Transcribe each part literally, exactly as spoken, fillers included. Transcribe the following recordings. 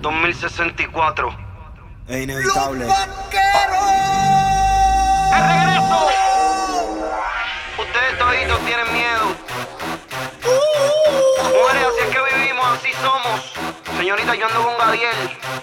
dos mil sesenta y cuatro. Es inevitable. ¡El regreso! Ustedes toditos tienen miedo. Mujeres, así es que vivimos, así somos. Señorita, yo ando con Gadiel.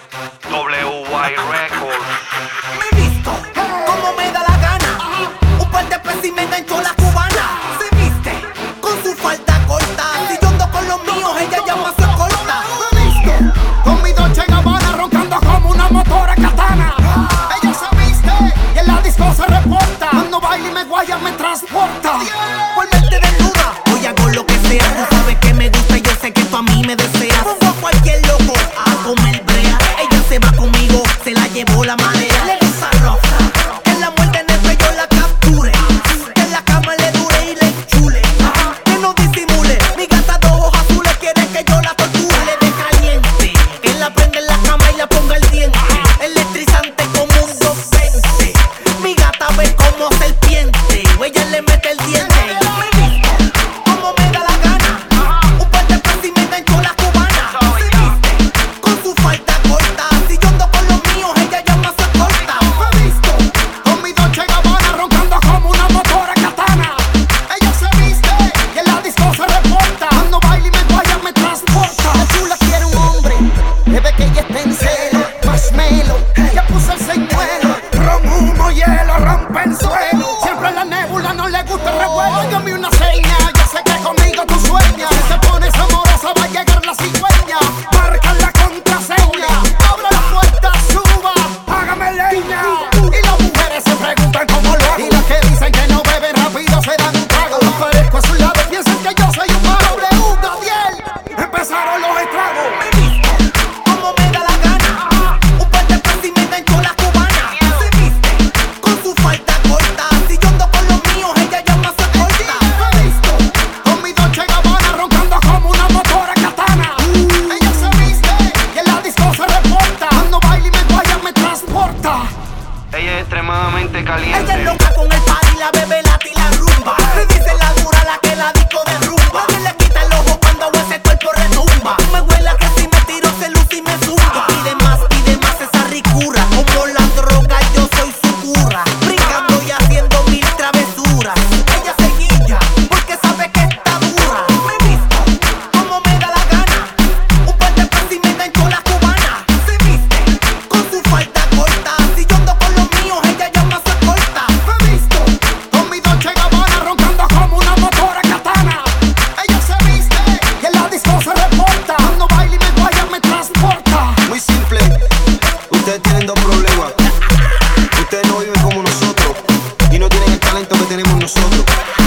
W Y Records. Me visto como me da la gana. Un par de pesos y me enganchó la cubana. Se viste con su falda corta. Si yo ando con los míos, ella llama su corta. Me visto con mi Dolce Gabbana, roncando como una motora katana. Ella se viste y en la disco se reporta. Cuando baila y me guaya me transporta. Por verte desnuda, hoy hago lo que sea. Tú sabes que me gusta y yo sé que tú a mí me deseas. Pongo a cualquier loco a comer brea. Ella se va conmigo, se la llevó la marea. Le gusta roja, que la muerte en el cuello la capture. Que en la cama le dure y le enchule. Que no disimule, mi gata de ojos azules quiere que yo la torture. Le dé caliente, que la prenda en la cama y la ponga el diente. Electrizante como un doscientos veinte. Mi gata ve como serpiente, o ella le mete el diente. Me visto como me da la gana. Un par de pesos y me enganchó la cubana. Se viste con su falda corta. Si yo ando con los míos, ella llama su corta. Me visto con mi Dolce Gabbana, roncando como una motora katana. Ella se viste y en la disco se reporta. Cuando baila y me guaya me transporta. La chula quiere un hombre, bebe que ella esté en celo. Marshmallow, ya puse el señuelo. Ron, humo, hielo, rompe el suelo. Siempre en la nébula no le gusta el revuelo. Hágame una seña, yo sé que conmigo tú sueñas. Si te pones amorosa va a llegar la cigüeña. Marca la contraseña, abre la puerta, suba, hágame leña. Y las mujeres se preguntan cómo lo hago. Y las que dicen que no beben rápido se dan un trago. Los parezco a su lado, piensan que yo soy un mago. W, Gadiel, empezaron los estragos. Me visto como me da la gana. Un par de pesos y me enganchó la cubana. Se viste con su falda corta. Si yo ando con los míos, ella llama su corta. Me visto con mi Dolce Gabbana, roncando como una motora katana. Ella se viste y en la disco se reporta. Cuando baila y me guaya me transporta. Ella es extremadamente caliente. Ella es loca con el party, la bebe, lata y la rumba. Me dice la dura, la que la disco derrumba. Nadie le quita el ojo cuando ese cuerpo retumba. Me huela que si me tiro se luce y me zumba. Pide más, pide más esa ricura. Como la droga yo soy su cura. Brincando y haciendo mil travesuras. Ella se guilla porque sabe que está dura. Me visto como me da la gana. Un par de pesos y me enganchó la cubana. Se viste con su falda corta. Si yo ando con los míos, ella llama su corta. Me visto con mi Dolce Gabbana, roncando como una motora katana. Ella se viste y en la disco se reporta. Cuando baila y me guaya me transporta. Muy simple. Ustedes tienen dos problemas. Ustedes no viven como nosotros y no tienen el talento que tenemos nosotros.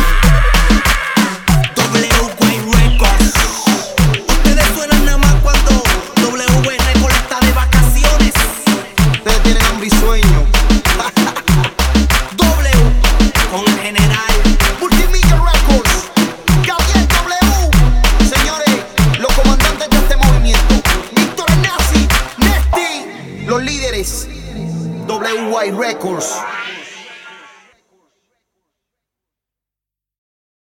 W Y Records. Ustedes suenan nada más cuando W Y Records está de vacaciones. Ustedes tienen hambre y sueño. W con el general Multimillion Records. Gadiel W. Señores, los comandantes de este movimiento. Víctor Nazi, Nesty, los líderes. W Y Records.